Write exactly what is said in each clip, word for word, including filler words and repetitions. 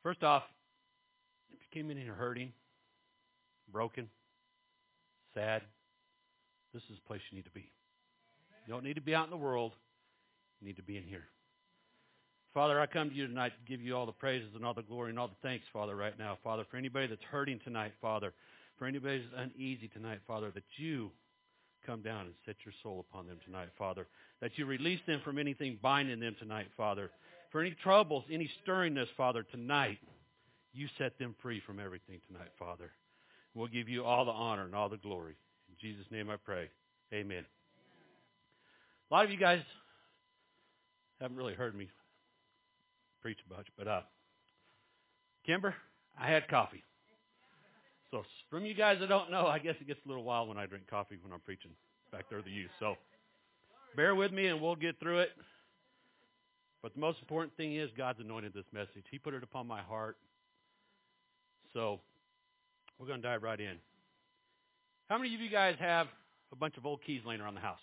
First off, if you came in here hurting, broken, sad, this is the place you need to be. You don't need to be out in the world. You need to be in here. Father, I come to you tonight to give you all the praises and all the glory and all the thanks, Father, right now. Father, for anybody that's hurting tonight, Father, for anybody that's uneasy tonight, Father, that you come down and set your soul upon them tonight, Father, that you release them from anything binding them tonight, Father. For any troubles, any stirringness, Father, tonight, you set them free from everything tonight, Father. We'll give you all the honor and all the glory. In Jesus' name I pray. Amen. A lot of you guys haven't really heard me preach much, but uh, Kimber, I had coffee. So from you guys that don't know, I guess it gets a little wild when I drink coffee when I'm preaching back there to the youth. So bear with me and we'll get through it. But the most important thing is God's anointed this message. He put it upon my heart. So we're going to dive right in. How many of you guys have a bunch of old keys laying around the house?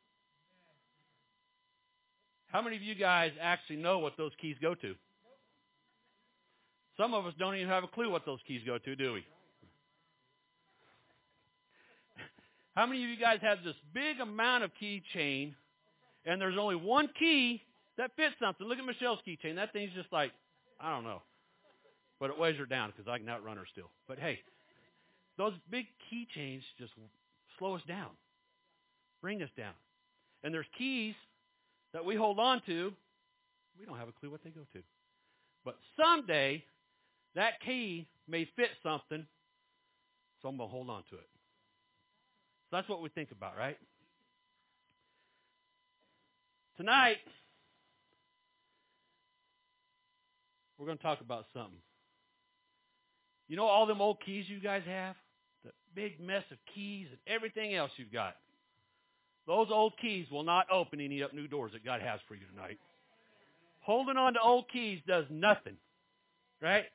How many of you guys actually know what those keys go to? Some of us don't even have a clue what those keys go to, do we? How many of you guys have this big amount of keychain, and there's only one key that fits something? Look at Michelle's keychain. That thing's just like, I don't know. But it weighs her down because I can outrun her still. But hey, those big keychains just slow us down, bring us down. And there's keys that we hold on to, we don't have a clue what they go to. But someday, that key may fit something, so I'm going to hold on to it. So that's what we think about, right? Tonight, we're going to talk about something. You know all them old keys you guys have? The big mess of keys and everything else you've got. Those old keys will not open any up new doors that God has for you tonight. Holding on to old keys does nothing, right?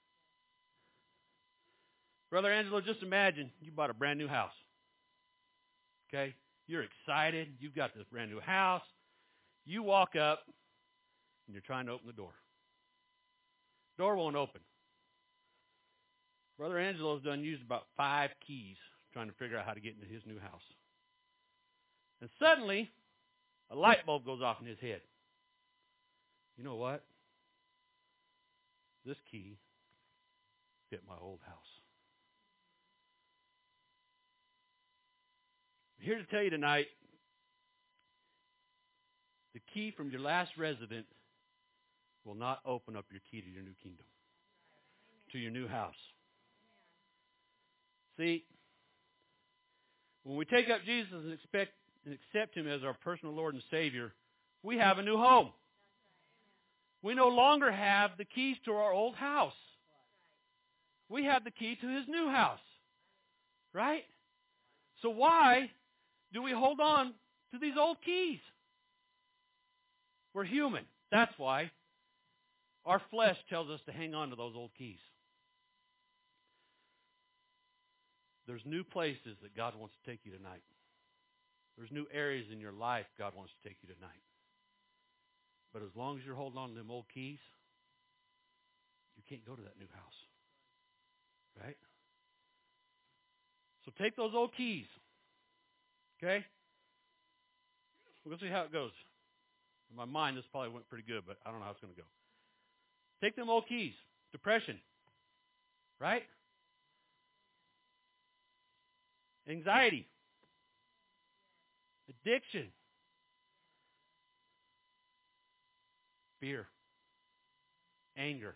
Brother Angelo, just imagine you bought a brand new house. Okay? You're excited. You've got this brand new house. You walk up, and you're trying to open the door. Door won't open. Brother Angelo's done used about five keys trying to figure out how to get into his new house. And suddenly, a light bulb goes off in his head. You know what? This key fit my old house. I'm here to tell you tonight, the key from your last resident will not open up your key to your new kingdom, to your new house. See, when we take up Jesus and expect and accept him as our personal Lord and Savior, we have a new home. We no longer have the keys to our old house. We have the key to his new house. Right? So why do we hold on to these old keys? We're human. That's why. Our flesh tells us to hang on to those old keys. There's new places that God wants to take you tonight. There's new areas in your life God wants to take you tonight. But as long as you're holding on to them old keys, you can't go to that new house. Right? So take those old keys. Okay? We'll see how it goes. In my mind, this probably went pretty good, but I don't know how it's going to go. Take them old keys. Depression. Right? Anxiety. Addiction. Fear. Anger.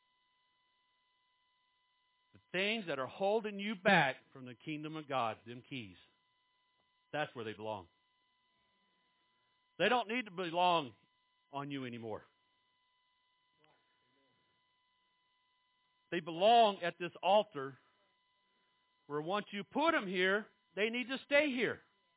The things that are holding you back from the kingdom of God, them keys, that's where they belong. They don't need to belong on you anymore. They belong at this altar where once you put them here, they need to stay here.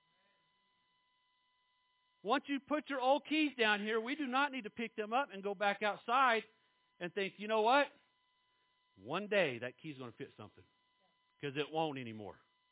Once you put your old keys down here, we do not need to pick them up and go back outside and think, you know what? One day that key's going to fit something. Because it won't anymore.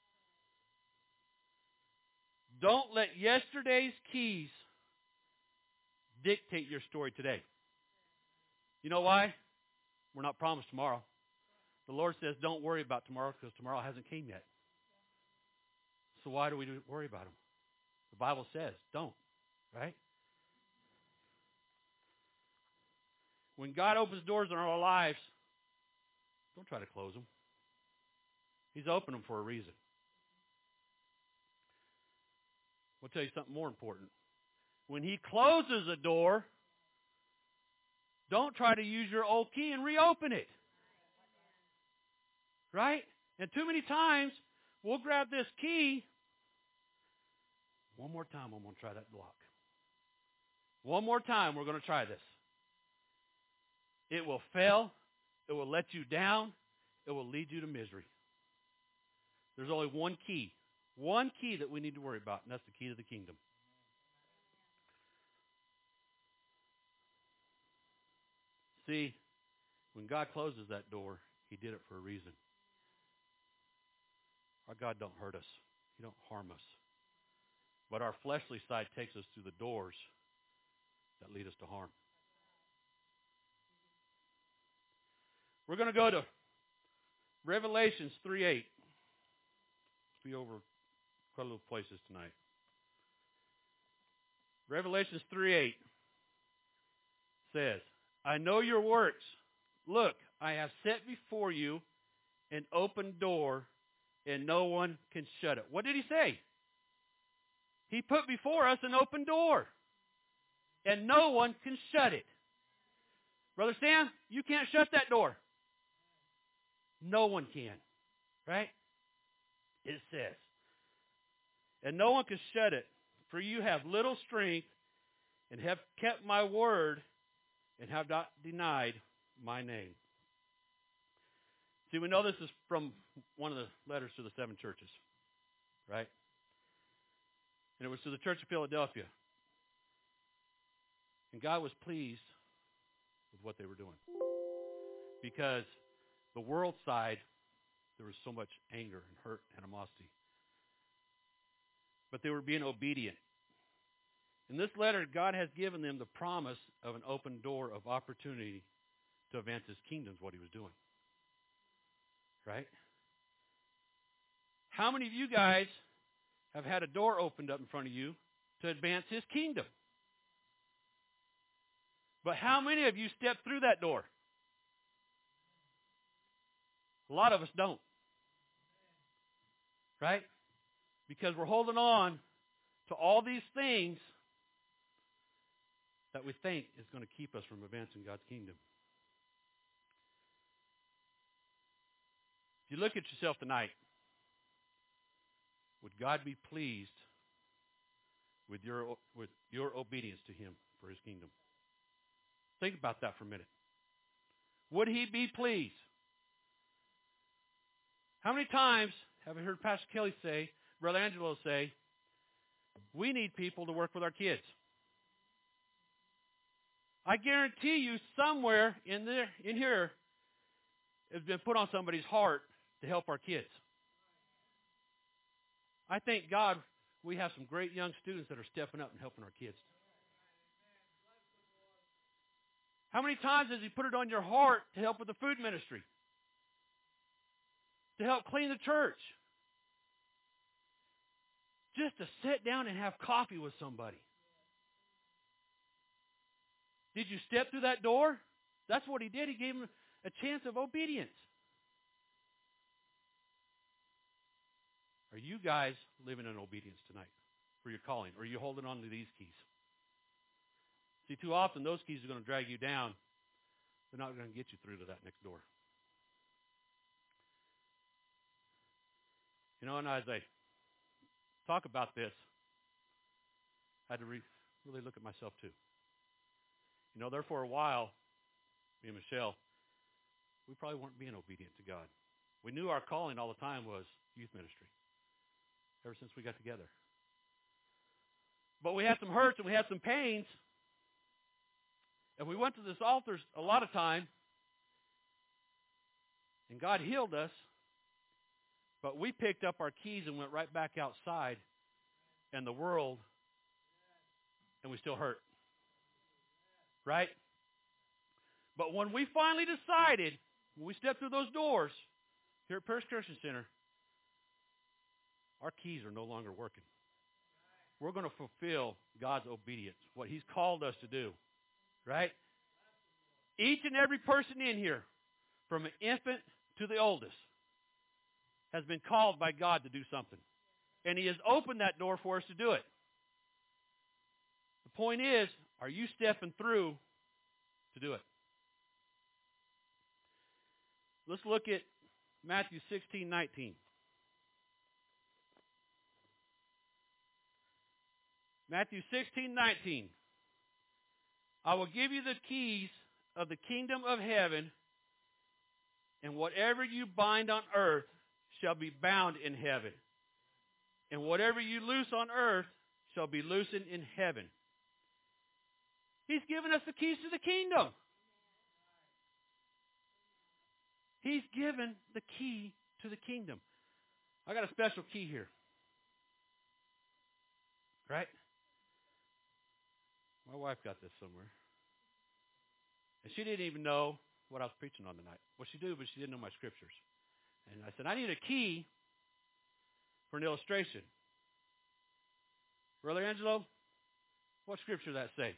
Don't let yesterday's keys dictate your story today. You know why? We're not promised tomorrow. The Lord says don't worry about tomorrow because tomorrow hasn't came yet. So why do we worry about them? The Bible says don't, right? When God opens doors in our lives, don't try to close them. He's opened them for a reason. I'll tell you something more important. When He closes a door, don't try to use your old key and reopen it. Right? And too many times, we'll grab this key. One more time, I'm going to try that lock. One more time, we're going to try this. It will fail. It will let you down. It will lead you to misery. There's only one key. One key that we need to worry about, and that's the key to the kingdom. See, when God closes that door, He did it for a reason. Our God don't hurt us. He don't harm us. But our fleshly side takes us through the doors that lead us to harm. We're going to go to Revelations three eight. Let's be over quite a little places tonight. Revelations three eight says, I know your works. Look, I have set before you an open door, and no one can shut it. What did He say? He put before us an open door, and no one can shut it. Brother Stan, you can't shut that door. No one can. Right? It says. And no one can shut it, for you have little strength and have kept my word and have not denied my name. See, we know this is from one of the letters to the seven churches, right? And it was to the church of Philadelphia. And God was pleased with what they were doing. Because the world side, there was so much anger and hurt, animosity. But they were being obedient. In this letter, God has given them the promise of an open door of opportunity to advance His kingdom, is what He was doing. Right? How many of you guys have had a door opened up in front of you to advance His kingdom? But how many of you step through that door? A lot of us don't. Right? Because we're holding on to all these things that we think is going to keep us from advancing God's kingdom. If you look at yourself tonight, would God be pleased with your with your obedience to Him for His kingdom? Think about that for a minute. Would He be pleased? How many times have I heard Pastor Kelly say, Brother Angelo say, we need people to work with our kids? I guarantee you somewhere in there, in here, has been put on somebody's heart to help our kids. I thank God we have some great young students that are stepping up and helping our kids. How many times has He put it on your heart to help with the food ministry? To help clean the church? Just to sit down and have coffee with somebody. Did you step through that door? That's what He did. He gave them a chance of obedience. Are you guys living in obedience tonight for your calling? Or are you holding on to these keys? See, too often those keys are going to drag you down. They're not going to get you through to that next door. You know, and as I talk about this, I had to re- really look at myself too. You know, there for a while, me and Michelle, we probably weren't being obedient to God. We knew our calling all the time was youth ministry, ever since we got together. But we had some hurts and we had some pains. And we went to this altar a lot of time, and God healed us. But we picked up our keys and went right back outside and the world, and we still hurt. Right? But when we finally decided, when we stepped through those doors here at Paris Christian Center, our keys are no longer working. We're going to fulfill God's obedience, what He's called us to do, right? Each and every person in here, from an infant to the oldest, has been called by God to do something. And He has opened that door for us to do it. The point is, are you stepping through to do it? Let's look at Matthew sixteen nineteen. Matthew sixteen nineteen. I will give you the keys of the kingdom of heaven, and whatever you bind on earth shall be bound in heaven, and whatever you loose on earth shall be loosened in heaven. He's given us the keys to the kingdom. He's given the key to the kingdom. I got a special key here. Right? My wife got this somewhere. And she didn't even know what I was preaching on tonight. Well, she knew, but she didn't know my scriptures. And I said, I need a key for an illustration. Brother Angelo, what scripture does that say?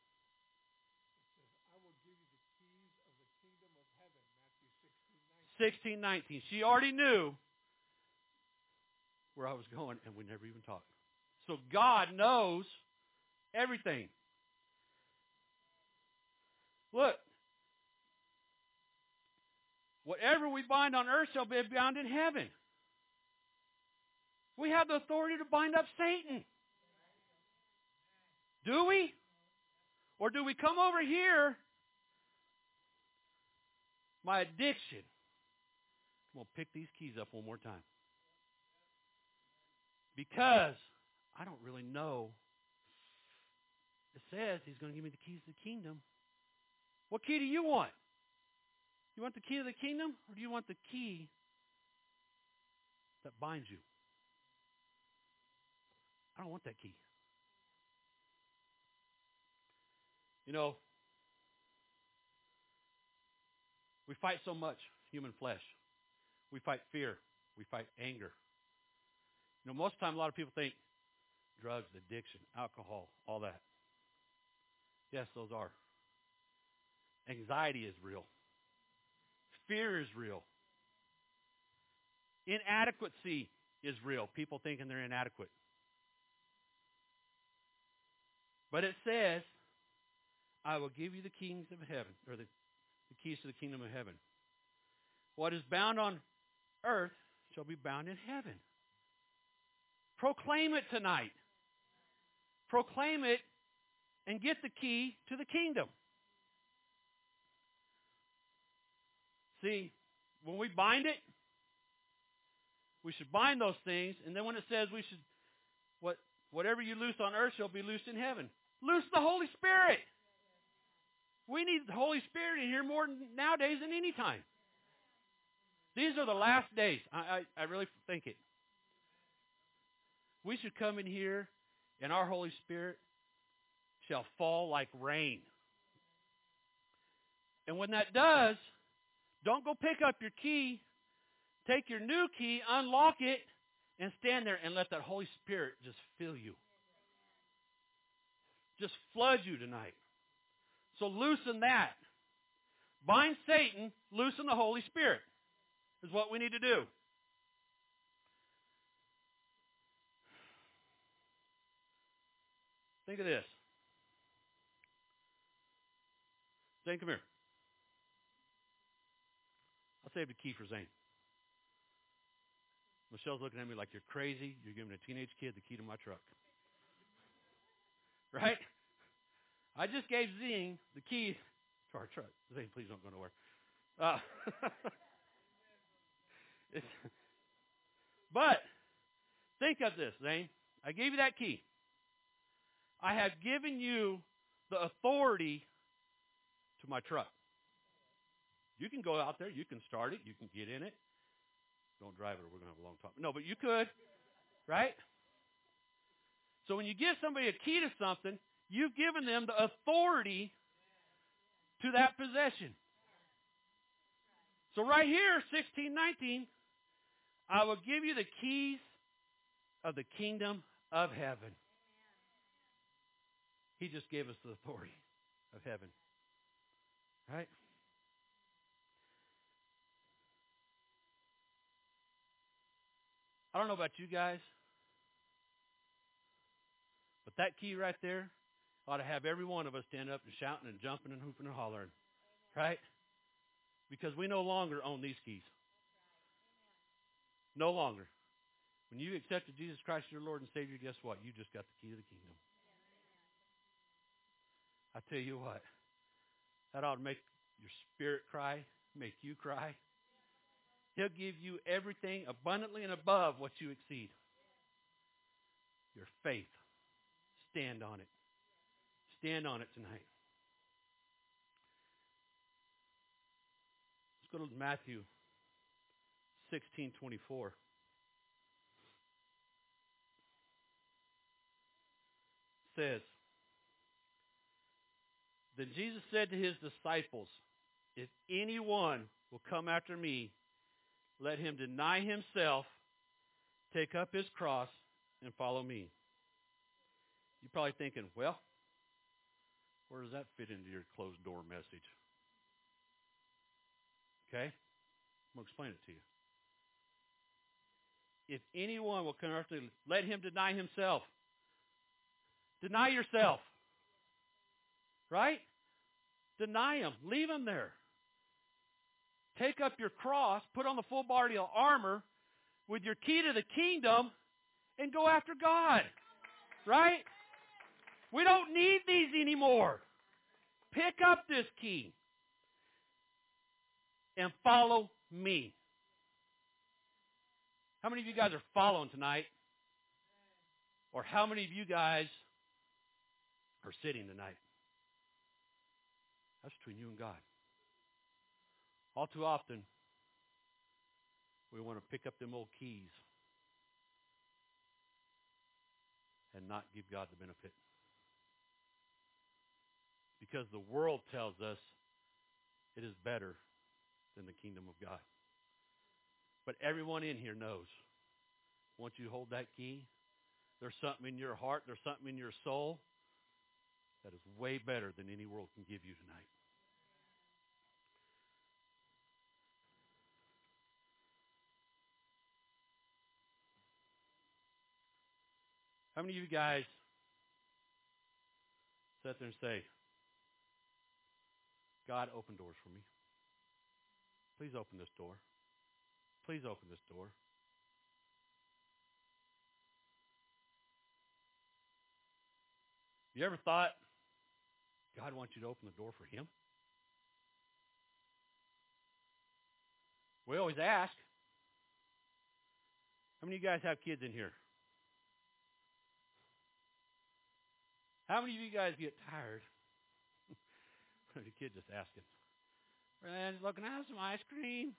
sixteen nineteen. She already knew where I was going, and we never even talked. So God knows everything. Look, whatever we bind on earth shall be bound in heaven. We have the authority to bind up Satan. Do we? Or do we come over here? My addiction. I'm going to pick these keys up one more time. Because I don't really know. It says He's going to give me the keys to the kingdom. What key do you want? You want the key to the kingdom, or do you want the key that binds you? I don't want that key. You know, we fight so much, human flesh. We fight fear. We fight anger. You know, most of the time, a lot of people think drugs, addiction, alcohol, all that. Yes, those are. Anxiety is real. Fear is real. Inadequacy is real. People thinking they're inadequate. But it says, I will give you the keys of heaven, or the, the keys to the kingdom of heaven. What is bound on earth shall be bound in heaven. Proclaim it tonight. Proclaim it and get the key to the kingdom. See, when we bind it, we should bind those things, and then when it says we should, what whatever you loose on earth shall be loosed in heaven. Loose the Holy Spirit. We need the Holy Spirit in here more nowadays than any time. These are the last days. I, I, I really think it. We should come in here, and our Holy Spirit shall fall like rain. And when that does, don't go pick up your key. Take your new key, unlock it, and stand there and let that Holy Spirit just fill you. Just flood you tonight. So loosen that. Bind Satan, loosen the Holy Spirit is what we need to do. Think of this. Zane, come here. I'll save the key for Zane. Michelle's looking at me like you're crazy. You're giving a teenage kid the key to my truck. Right? I just gave Zane the key to our truck. Zane, please don't go nowhere. Uh, but think of this, Zane. I gave you that key. I have given you the authority to my truck. You can go out there. You can start it. You can get in it. Don't drive it or we're going to have a long talk. No, but you could, right? So when you give somebody a key to something, you've given them the authority to that possession. So right here, sixteen nineteen, I will give you the keys of the kingdom of heaven. He just gave us the authority of heaven. Right? I don't know about you guys, but that key right there ought to have every one of us stand up and shouting and jumping and hooping and hollering. Right? Because we no longer own these keys. No longer. When you accepted Jesus Christ as your Lord and Savior, guess what? You just got the key to the kingdom. I tell you what, that ought to make your spirit cry, make you cry. He'll give you everything abundantly and above what you exceed. Your faith. Stand on it. Stand on it tonight. Let's go to Matthew sixteen twenty-four. It says, then Jesus said to his disciples, if anyone will come after me, let him deny himself, take up his cross, and follow me. You're probably thinking, well, where does that fit into your closed door message? Okay? I'm going to explain it to you. If anyone will come after me, let him deny himself. Deny yourself. Right? Deny him. Leave him there. Take up your cross, put on the full body of armor with your key to the kingdom, and go after God. Right? We don't need these anymore. Pick up this key and follow me. How many of you guys are following tonight? Or how many of you guys are sitting tonight? That's between you and God. All too often, we want to pick up them old keys and not give God the benefit. Because the world tells us it is better than the kingdom of God. But everyone in here knows, once you hold that key, there's something in your heart, there's something in your soul that is way better than any world can give you tonight. How many of you guys sit there and say, God, open doors for me. Please open this door. Please open this door. You ever thought God wants you to open the door for him? We always ask. How many of you guys have kids in here? How many of you guys get tired? The kid just asking. Friends, looking at some ice cream.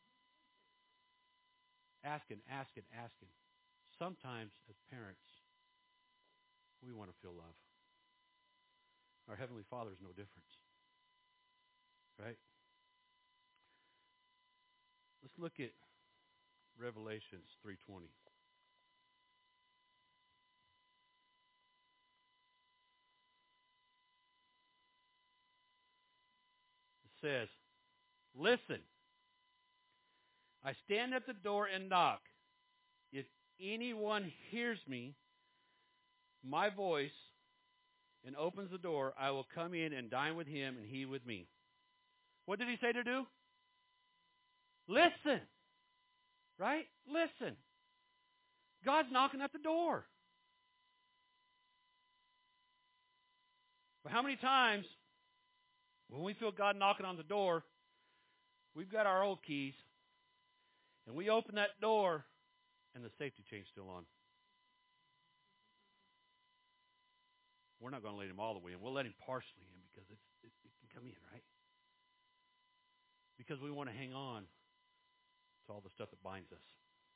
Asking, asking, asking. Sometimes, as parents, we want to feel love. Our Heavenly Father is no different. Right? Let's look at Revelations three twenty. It says, listen, I stand at the door and knock. If anyone hears me, my voice, and opens the door, I will come in and dine with him and he with me. What did he say to do? Listen. Right? Listen. God's knocking at the door. But how many times when we feel God knocking on the door, we've got our old keys, and we open that door, and the safety chain's still on. We're not going to let him all the way in. We'll let him partially in because it's, it, it can come in, right? Because we want to hang on to all the stuff that binds us.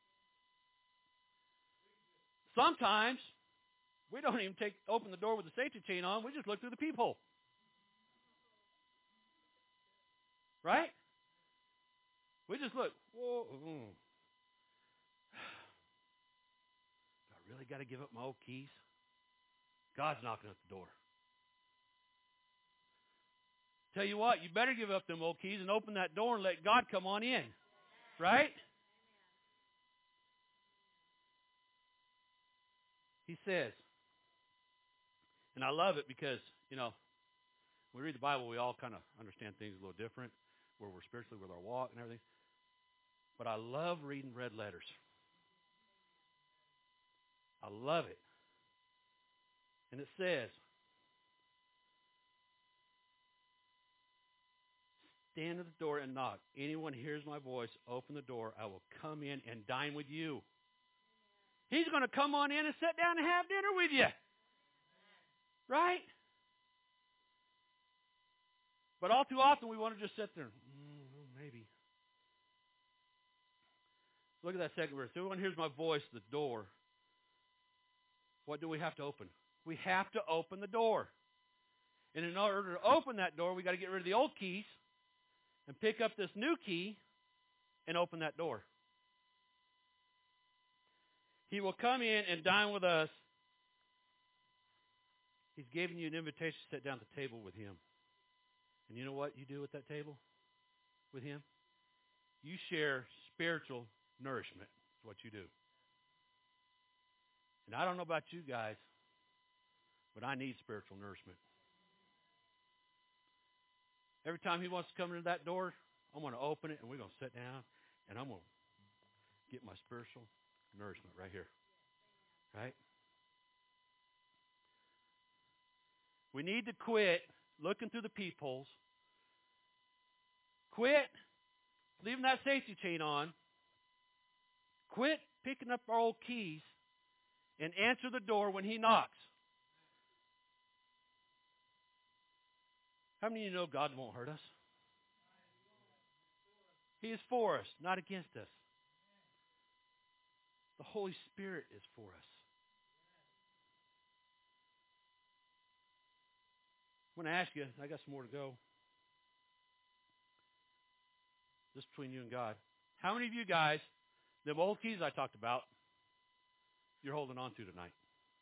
Sometimes we don't even take open the door with the safety chain on. We just look through the peephole. Right? We just look, whoa, mm. Do I really got to give up my old keys? God's knocking at the door. Tell you what, you better give up them old keys and open that door and let God come on in. Right? He says, and I love it because, you know, when we read the Bible, we all kind of understand things a little different, where we're spiritually, with our walk and everything. But I love reading red letters. I love it. And it says, stand at the door and knock. Anyone hears my voice, open the door. I will come in and dine with you. He's going to come on in and sit down and have dinner with you. Right? But all too often we want to just sit there. Mm, maybe. Look at that second verse. Everyone hears my voice, the door. What do we have to open? We have to open the door. And in order to open that door, we got to get rid of the old keys and pick up this new key and open that door. He will come in and dine with us. He's giving you an invitation to sit down at the table with him. And you know what you do at that table with him? You share spiritual nourishment. That's what you do. And I don't know about you guys, but I need spiritual nourishment. Every time he wants to come into that door, I'm going to open it, and we're going to sit down, and I'm going to get my spiritual nourishment right here. Right? We need to quit looking through the peepholes. Quit leaving that safety chain on. Quit picking up our old keys and answer the door when he knocks. How many of you know God won't hurt us? He is for us, not against us. The Holy Spirit is for us. I'm going to ask you, I got some more to go. Just between you and God. How many of you guys, the old keys I talked about, you're holding on to tonight?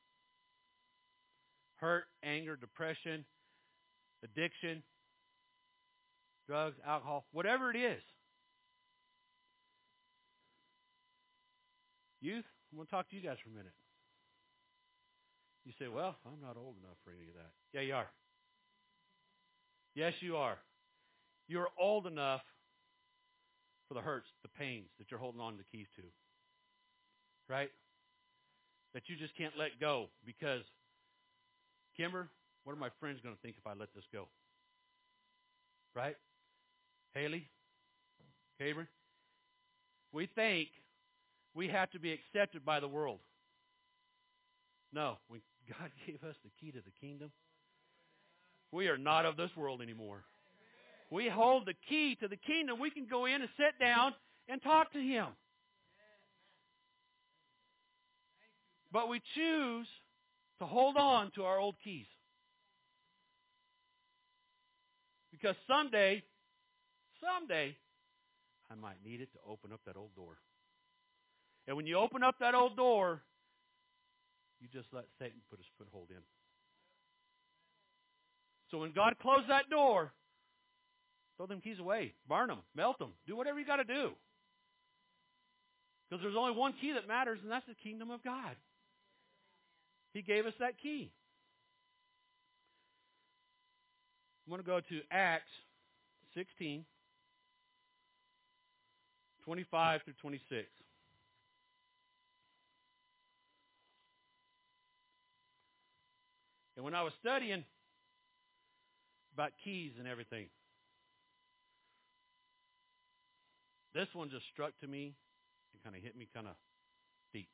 Hurt, anger, depression, addiction, drugs, alcohol, whatever it is. Youth, I'm going to talk to you guys for a minute. You say, well, I'm not old enough for any of that. Yeah, you are. Yes, you are. You're old enough for the hurts, the pains that you're holding on to the keys to. Right? That you just can't let go because, Kimber, what are my friends going to think if I let this go? Right? Haley? Cameron? We think we have to be accepted by the world. No. When God gave us the key to the kingdom, we are not of this world anymore. We hold the key to the kingdom. We can go in and sit down and talk to him. But we choose to hold on to our old keys. Because someday, someday, I might need it to open up that old door. And when you open up that old door, you just let Satan put his foothold in. So when God closed that door, throw them keys away. Burn them. Melt them. Do whatever you got to do. Because there's only one key that matters, and that's the kingdom of God. He gave us that key. I'm going to go to Acts sixteen, twenty-five through twenty-six. And when I was studying about keys and everything, this one just struck to me and kind of hit me kind of deep.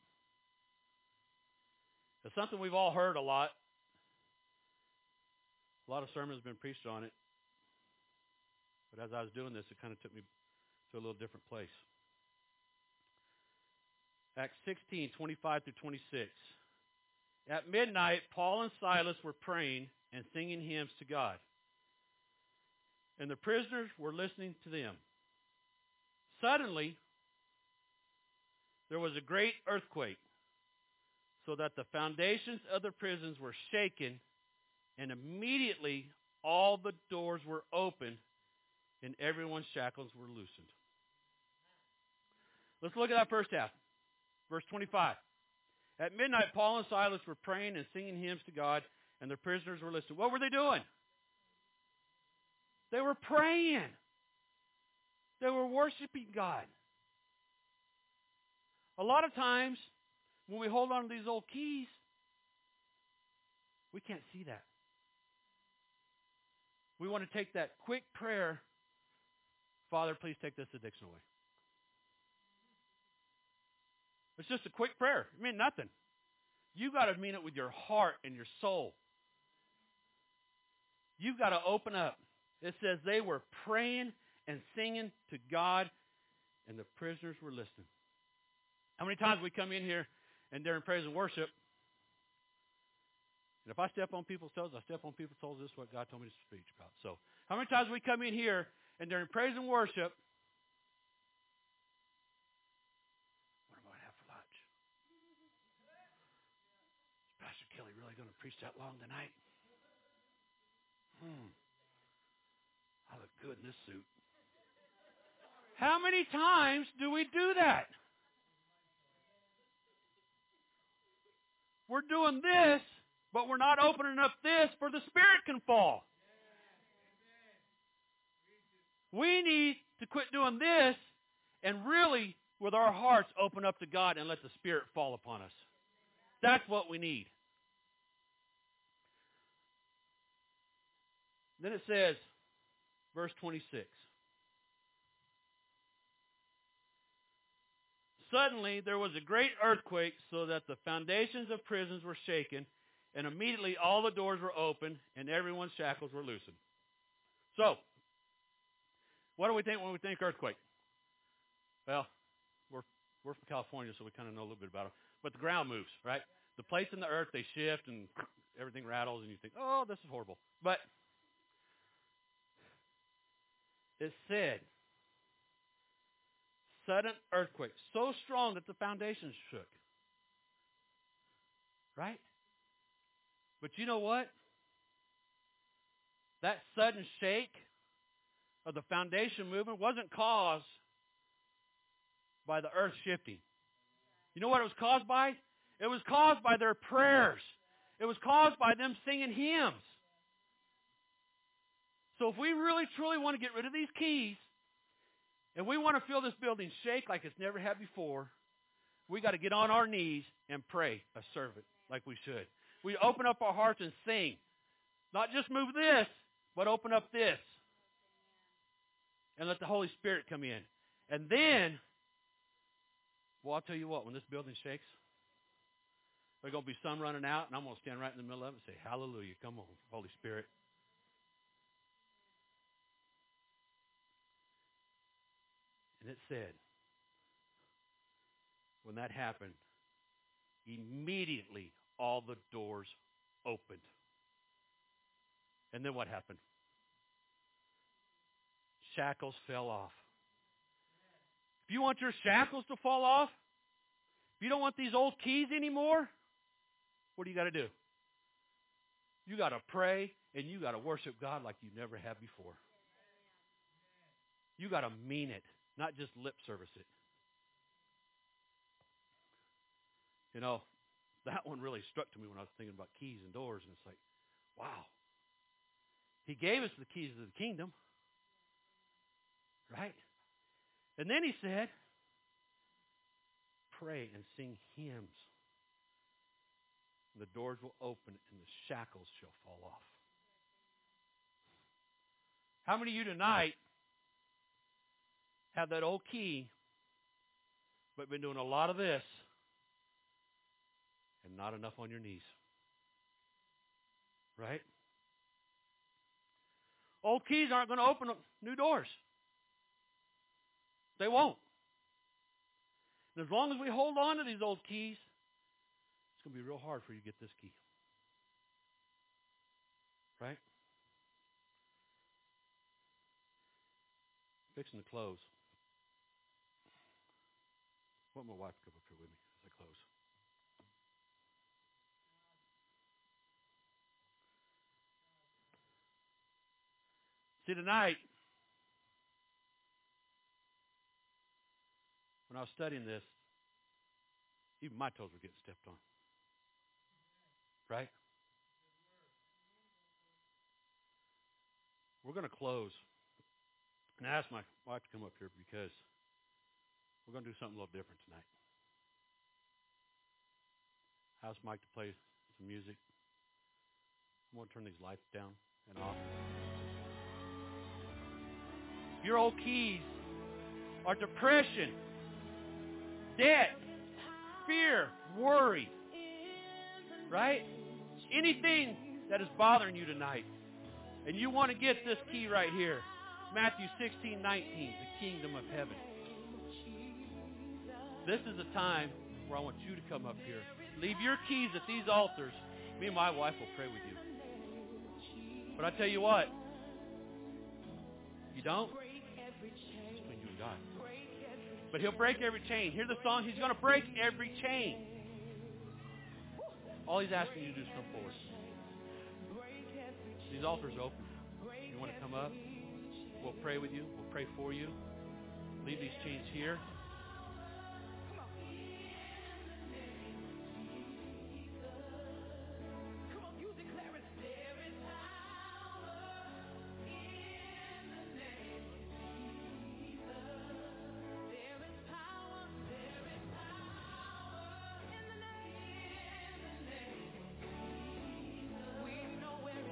It's something we've all heard a lot. A lot of sermons have been preached on it. But as I was doing this, it kind of took me to a little different place. Acts sixteen, twenty-five through twenty-six. At midnight, Paul and Silas were praying and singing hymns to God. and the prisoners were listening to them. Suddenly, there was a great earthquake, so that the foundations of the prisons were shaken, and immediately all the doors were opened, and everyone's shackles were loosened. Let's look at that first half. Verse twenty-five. At midnight, Paul and Silas were praying and singing hymns to God, and the prisoners were listening. What were they doing? They were praying. They were worshiping God. A lot of times, when we hold on to these old keys, we can't see that. We want to take that quick prayer, Father, please take this addiction away. It's just a quick prayer. It means nothing. You've got to mean it with your heart and your soul. You've got to open up. It says they were praying and singing to God, and the prisoners were listening. How many times we come in here and during praise and worship, and if I step on people's toes, I step on people's toes. This is what God told me to speak about. So how many times we come in here and during praise and worship, what am I going to have for lunch? Is Pastor Kelly really going to preach that long tonight? Hmm. I look good in this suit. How many times do we do that? We're doing this, but we're not opening up this for the Spirit can fall. We need to quit doing this and really, with our hearts, open up to God and let the Spirit fall upon us. That's what we need. Then it says, verse twenty-six. Suddenly there was a great earthquake, so that the foundations of prisons were shaken, and immediately all the doors were opened, and everyone's shackles were loosened. So, what do we think when we think earthquake? Well, we're we're from California, so we kind of know a little bit about it. But the ground moves, right? The plates in the earth, they shift, and everything rattles, and you think, oh, this is horrible. But it said, sudden earthquake, so strong that the foundations shook. Right? But you know what? That sudden shake of the foundation movement wasn't caused by the earth shifting. You know what it was caused by? It was caused by their prayers. It was caused by them singing hymns. So if we really, truly want to get rid of these keys, and we want to feel this building shake like it's never had before, we got to get on our knees and pray a servant like we should. We open up our hearts and sing. Not just move this, but open up this. And let the Holy Spirit come in. And then, well, I'll tell you what, when this building shakes, there's going to be some running out, and I'm going to stand right in the middle of it and say, hallelujah, come on, Holy Spirit. And it said, when that happened, immediately all the doors opened. And then what happened? Shackles fell off. If you want your shackles to fall off, if you don't want these old keys anymore, what do you got to do? You got to pray and you got to worship God like you never have before. You got to mean it, not just lip service it. You know, that one really struck to me when I was thinking about keys and doors, and it's like, wow. He gave us the keys of the kingdom, right? And then he said, pray and sing hymns. And the doors will open and the shackles shall fall off. How many of you tonight have that old key, but been doing a lot of this and not enough on your knees? Right? Old keys aren't going to open up new doors. They won't. And as long as we hold on to these old keys, it's going to be real hard for you to get this key. Right? Fixing to close. I want my wife to come up here with me as I close. See, tonight, when I was studying this, even my toes were getting stepped on. Right? We're going to close. And I asked my wife to come up here because we're going to do something a little different tonight. I asked Mike to play some music. I'm going to turn these lights down and off. Your old keys are depression, debt, fear, worry, right? Anything that is bothering you tonight, and you want to get this key right here, Matthew sixteen nineteen, the kingdom of heaven. This is the time where I want you to come up here. Leave your keys at these altars. Me and my wife will pray with you. But I tell you what, you don't, it's between you and God. But he'll break every chain. Hear the song, he's going to break every chain. All he's asking you to do is come forward. These altars are open. You want to come up? We'll pray with you. We'll pray for you. Leave these chains here.